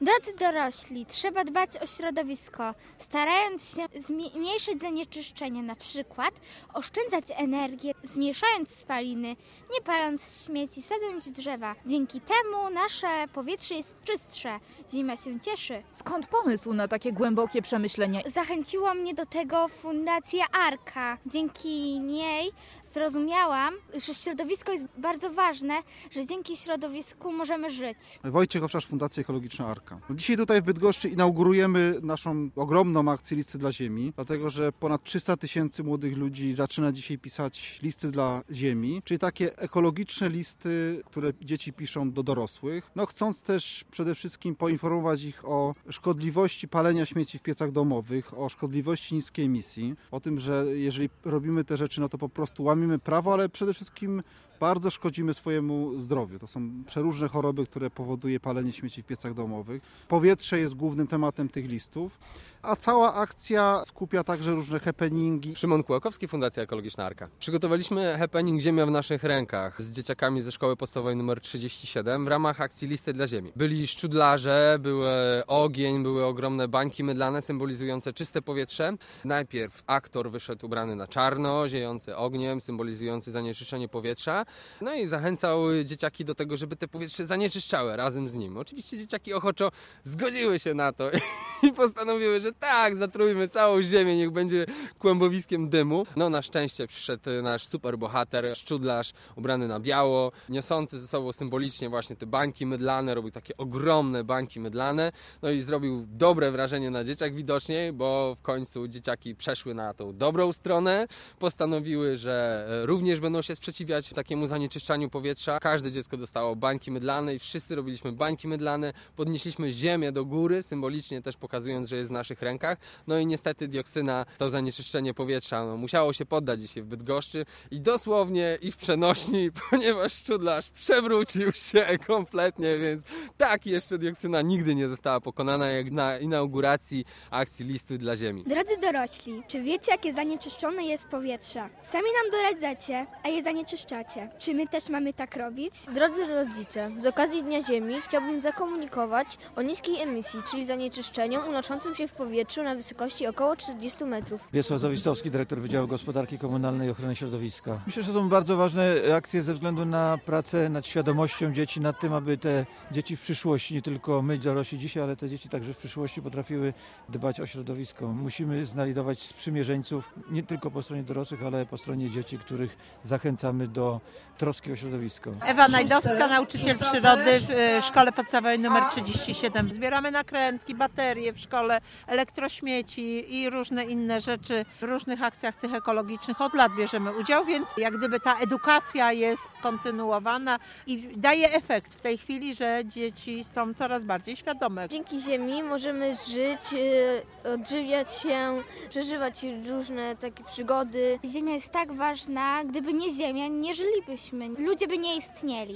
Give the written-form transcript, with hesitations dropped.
Drodzy dorośli, trzeba dbać o środowisko, starając się zmniejszyć zanieczyszczenie, na przykład oszczędzać energię, zmniejszając spaliny, nie paląc śmieci, sadząc drzewa. Dzięki temu nasze powietrze jest czystsze, Ziemia się cieszy. Skąd pomysł na takie głębokie przemyślenia? Zachęciła mnie do tego Fundacja Arka. Dzięki niej zrozumiałam, że środowisko jest bardzo ważne, że dzięki środowisku możemy żyć. Wojciech Owczarz, Fundacja Ekologiczna Arka. Dzisiaj tutaj w Bydgoszczy inaugurujemy naszą ogromną akcję Listy dla Ziemi, dlatego że ponad 300 000 młodych ludzi zaczyna dzisiaj pisać listy dla Ziemi, czyli takie ekologiczne listy, które dzieci piszą do dorosłych. Chcąc też przede wszystkim poinformować ich o szkodliwości palenia śmieci w piecach domowych, o szkodliwości niskiej emisji, o tym, że jeżeli robimy te rzeczy, to po prostu łamiemy prawo, ale przede wszystkim bardzo szkodzimy swojemu zdrowiu. To są przeróżne choroby, które powoduje palenie śmieci w piecach domowych. Powietrze jest głównym tematem tych listów, a cała akcja skupia także różne happeningi. Szymon Kułakowski, Fundacja Ekologiczna Arka. Przygotowaliśmy happening Ziemia w naszych rękach z dzieciakami ze szkoły podstawowej nr 37 w ramach akcji Listy dla Ziemi. Byli szczudlarze, był ogień, były ogromne bańki mydlane symbolizujące czyste powietrze. Najpierw aktor wyszedł ubrany na czarno, ziejący ogniem, symbolizujący zanieczyszczenie powietrza. I zachęcał dzieciaki do tego, żeby te powietrze zanieczyszczały razem z nim. Oczywiście dzieciaki ochoczo zgodziły się na to i postanowiły, że tak, zatrujmy całą ziemię, niech będzie kłębowiskiem dymu. Na szczęście przyszedł nasz superbohater, szczudlarz ubrany na biało, niosący ze sobą symbolicznie właśnie te bańki mydlane, robił takie ogromne bańki mydlane, i zrobił dobre wrażenie na dzieciach widocznie, bo w końcu dzieciaki przeszły na tą dobrą stronę, postanowiły, że również będą się sprzeciwiać takiemu zanieczyszczaniu powietrza. Każde dziecko dostało bańki mydlane i wszyscy robiliśmy bańki mydlane, podnieśliśmy ziemię do góry, symbolicznie też pokazując, że jest w naszych rękach. I niestety dioksyna, to zanieczyszczenie powietrza musiało się poddać dzisiaj w Bydgoszczy i dosłownie i w przenośni, ponieważ szczudlarz przewrócił się kompletnie, więc tak jeszcze dioksyna nigdy nie została pokonana jak na inauguracji akcji Listy dla Ziemi. Drodzy dorośli, czy wiecie, jakie zanieczyszczone jest powietrze? Sami nam doradzacie, a je zanieczyszczacie. Czy my też mamy tak robić? Drodzy rodzice, z okazji Dnia Ziemi chciałbym zakomunikować o niskiej emisji, czyli zanieczyszczeniu unoszącym się w powietrzu na wysokości około 40 metrów. Wiesław Zawistowski, dyrektor Wydziału Gospodarki Komunalnej i Ochrony Środowiska. Myślę, że to są bardzo ważne akcje ze względu na pracę nad świadomością dzieci, nad tym, aby te dzieci w przyszłości, nie tylko my dorośli dzisiaj, ale te dzieci także w przyszłości potrafiły dbać o środowisko. Musimy znajdować sprzymierzeńców nie tylko po stronie dorosłych, ale po stronie dzieci, których zachęcamy do troski o środowisko. Ewa Najdowska, nauczyciel przyrody w szkole podstawowej nr 37. Zbieramy nakrętki, baterie w szkole, elektrośmieci i różne inne rzeczy. W różnych akcjach tych ekologicznych od lat bierzemy udział, więc jak gdyby ta edukacja jest kontynuowana i daje efekt w tej chwili, że dzieci są coraz bardziej świadome. Dzięki Ziemi możemy żyć, odżywiać się, przeżywać różne takie przygody. Ziemia jest tak ważna, gdyby nie Ziemia, nie żylibyśmy. Ludzie by nie istnieli.